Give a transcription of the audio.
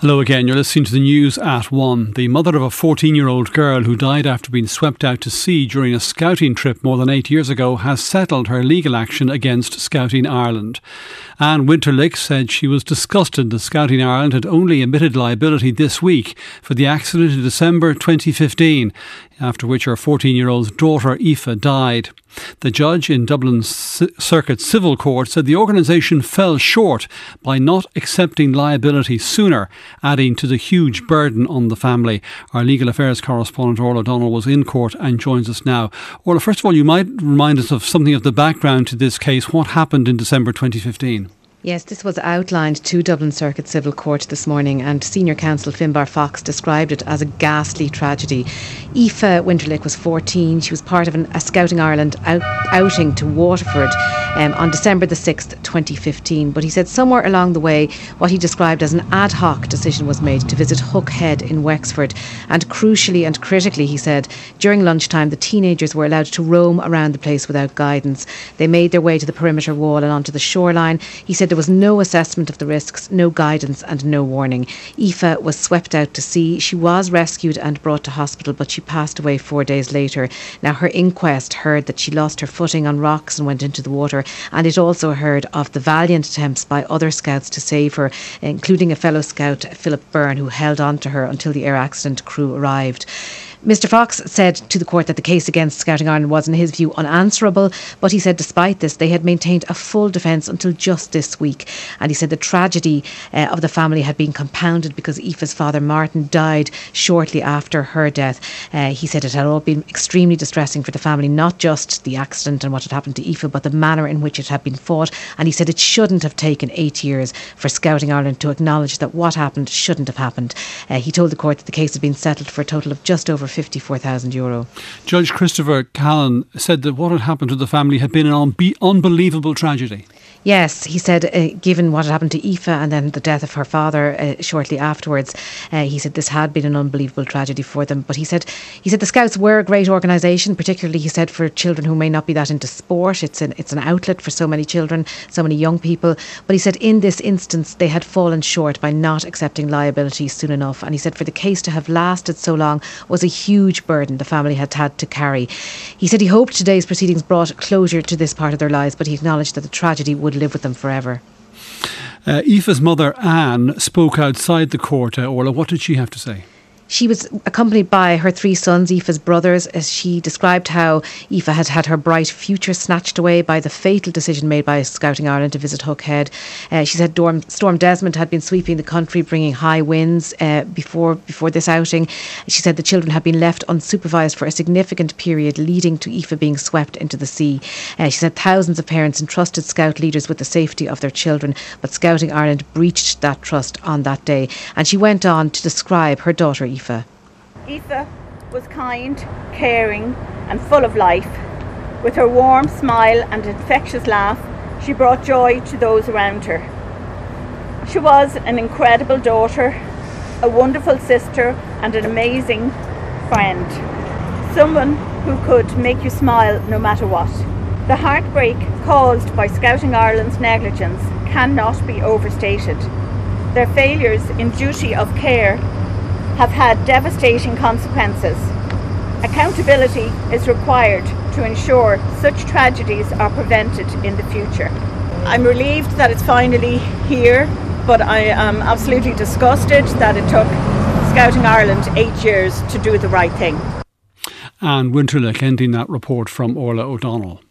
Hello again, you're listening to the news at 1. The mother of a 14-year-old girl who died after being swept out to sea during a scouting trip more than 8 years ago has settled her legal action against Scouting Ireland. Anne Winterlich said she was disgusted that Scouting Ireland had only admitted liability this week for the accident in December 2015, after which her 14-year-old daughter Aoife died. The judge in Dublin Circuit Civil Court said the organisation fell short by not accepting liability sooner, adding to the huge burden on the family. Our legal affairs correspondent Orla O'Donnell was in court and joins us now. Orla, first of all, you might remind us of something of the background to this case. What happened in December 2015? Yes, this was outlined to Dublin Circuit Civil Court this morning, and Senior Counsel Finbar Fox described it as a ghastly tragedy. Aoife Winterlich was 14. She was part of a Scouting Ireland outing to Waterford on December the 6th, 2015. But he said somewhere along the way, what he described as an ad hoc decision was made to visit Hook Head in Wexford. And crucially and critically, he said, during lunchtime, the teenagers were allowed to roam around the place without guidance. They made their way to the perimeter wall and onto the shoreline. He said there was no assessment of the risks, no guidance and no warning. Aoife was swept out to sea. She was rescued and brought to hospital, but she passed away 4 days later. Now, her inquest heard that she lost her footing on rocks and went into the water, and it also heard of the valiant attempts by other scouts to save her, including a fellow scout, Philip Byrne, who held on to her until the air accident crew arrived. Mr Fox said to the court that the case against Scouting Ireland was, in his view, unanswerable, but he said despite this they had maintained a full defence until just this week. And he said the tragedy of the family had been compounded because Aoife's father Martin died shortly after her death. He said it had all been extremely distressing for the family, not just the accident and what had happened to Aoife, but the manner in which it had been fought. And he said it shouldn't have taken 8 years for Scouting Ireland to acknowledge that what happened shouldn't have happened. He told the court that the case had been settled for a total of just over €54,000. Judge Christopher Callan said that what had happened to the family had been an unbelievable tragedy. Yes, he said, given what had happened to Aoife and then the death of her father shortly afterwards, he said this had been an unbelievable tragedy for them. But he said the Scouts were a great organisation, particularly, he said, for children who may not be that into sport. It's an outlet for so many children, so many young people. But he said in this instance they had fallen short by not accepting liability soon enough. And he said for the case to have lasted so long was a huge burden the family had had to carry. He said he hoped today's proceedings brought closure to this part of their lives, but he acknowledged that the tragedy would live with them forever. Aoife's mother Anne spoke outside the court. Orla, what did she have to say? She was accompanied by her 3 sons, Aoife's brothers, as she described how Aoife had had her bright future snatched away by the fatal decision made by Scouting Ireland to visit Hook Head. She said Storm Desmond had been sweeping the country, bringing high winds before this outing. She said the children had been left unsupervised for a significant period, leading to Aoife being swept into the sea. She said thousands of parents entrusted Scout leaders with the safety of their children, but Scouting Ireland breached that trust on that day. And she went on to describe her daughter Aoife. Aoife was kind, caring and full of life. With her warm smile and infectious laugh, she brought joy to those around her. She was an incredible daughter, a wonderful sister and an amazing friend. Someone who could make you smile no matter what. The heartbreak caused by Scouting Ireland's negligence cannot be overstated. Their failures in duty of care have had devastating consequences. Accountability is required to ensure such tragedies are prevented in the future. I'm relieved that it's finally here, but I am absolutely disgusted that it took Scouting Ireland 8 years to do the right thing. Anne Winterlich ending that report from Orla O'Donnell.